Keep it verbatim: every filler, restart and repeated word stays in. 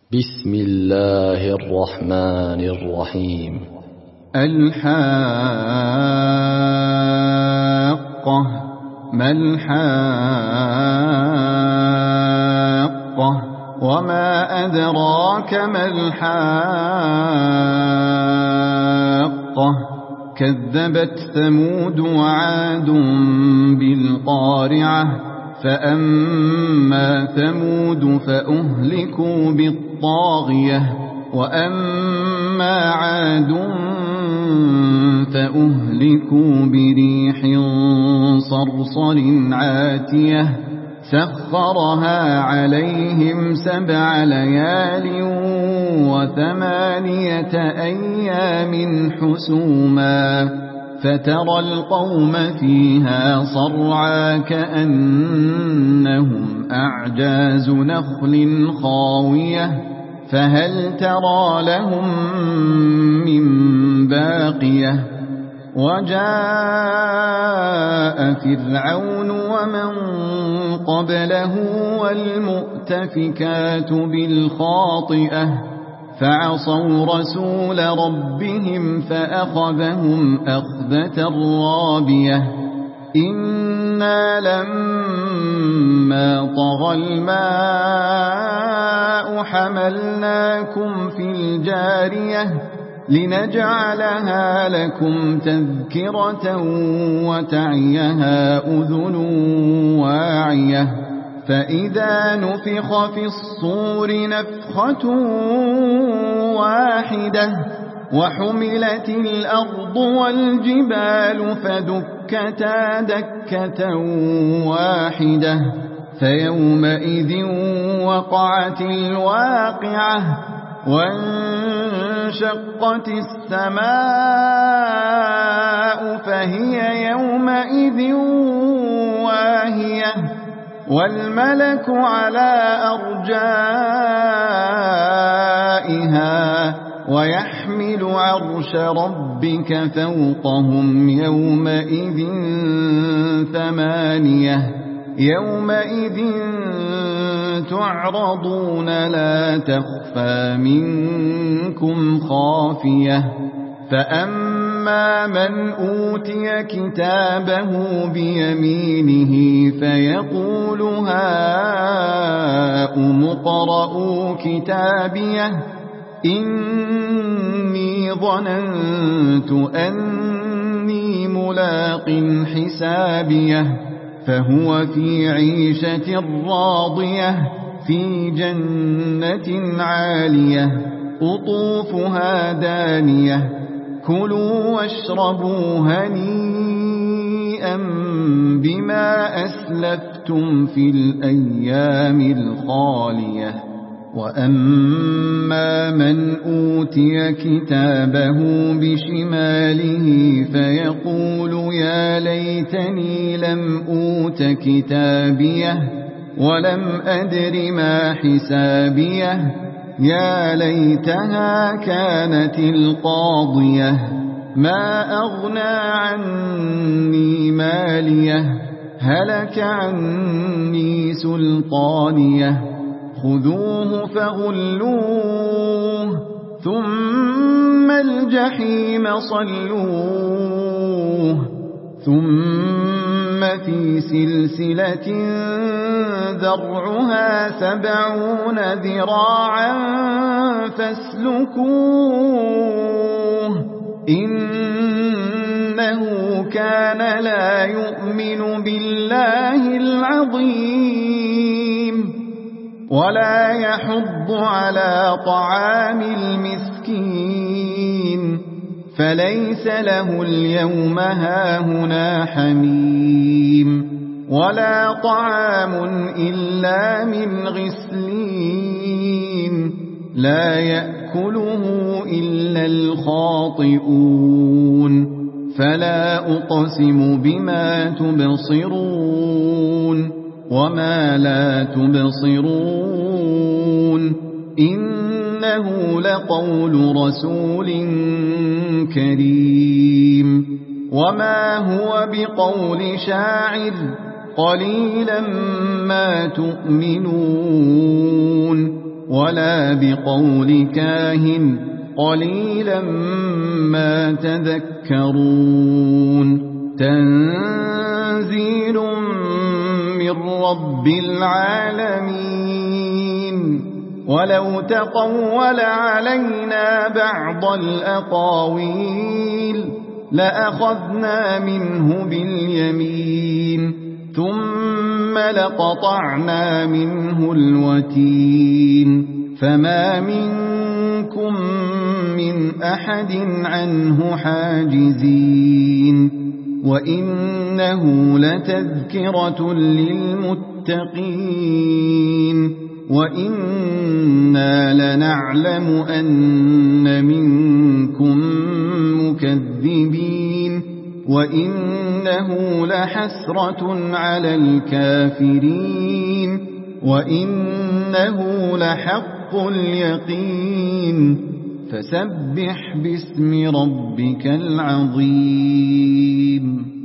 بسم الله الرحمن الرحيم. الحاقة. ما الحاقة وما أدراك ما الحاقة كذبت ثمود وعاد بالقارعة فأما ثمود فأهلكوا بالطاغية وأما عاد فأهلكوا بريح صرصر عاتية سخرها عليهم سبع ليال وثمانية أيام حسوما فترى القوم فيها صرعا كأنهم أعجاز نخل خاوية فهل ترى لهم من باقية وجاء فرعون ومن قبله والمؤتفكات بالخاطئة فعصوا رسول ربهم فأخذهم أخذة رابية إنا لما طغى الماء حملناكم في الجارية لنجعلها لكم تذكرة وتعيها أذن واعية فإذا نفخ في الصور نفخة واحدة وحملت الأرض والجبال فدكتا دكة واحدة فيومئذ وقعت الواقعة وانشقت السماء فهي يومئذ واهية والملك على أرجائها ويحمل عرش ربك فوقهم يومئذ ثمانية يومئذ تعرضون لا تخفى منكم خافية فأما من أوتي كتابه بيمينه فيقول هاؤم اقرءوا كتابيه إني ظننت أني ملاق حسابيه فهو في عيشة راضية في جنة عالية قطوفها دانية كلوا واشربوا هنيئا بما أسلفتم في الأيام الخالية وأما من أوتي كتابه بشماله فيقول يا ليتني لم أوت كتابيه ولم أدر ما حسابيه يا ليتها كانت القاضية ما أغنى عني ماليه هلك عني سلطانيه خذوه فغلوه ثم الجحيم صلوه ثم في سلسلة ذرعها سبعون ذراعا فاسلكوه إنه كان لا يؤمن بالله العظيم ولا يحض على طعام المسكين فليس له اليوم هاهنا حميم ولا طعام إلا من غسلين لا يأكله إلا الخاطئون فلا أقسم بما تبصرون وما لا تبصرون إنه لقول رسول كريم وما هو بقول شاعر قليلا ما تؤمنون ولا بقول كاهن قليلا ما تذكرون تنزيل من رب العالمين ولو تقول علينا بعض الأقاويل لأخذنا منه باليمين ثم لقطعنا منه الوتين فما منكم من أحد عنه حاجزين وإنه لتذكرة للمتقين وإنا لنعلم أن منكم مكذبين وإنه لحسرة على الكافرين وإنه لحق اليقين فسبح باسم ربك العظيم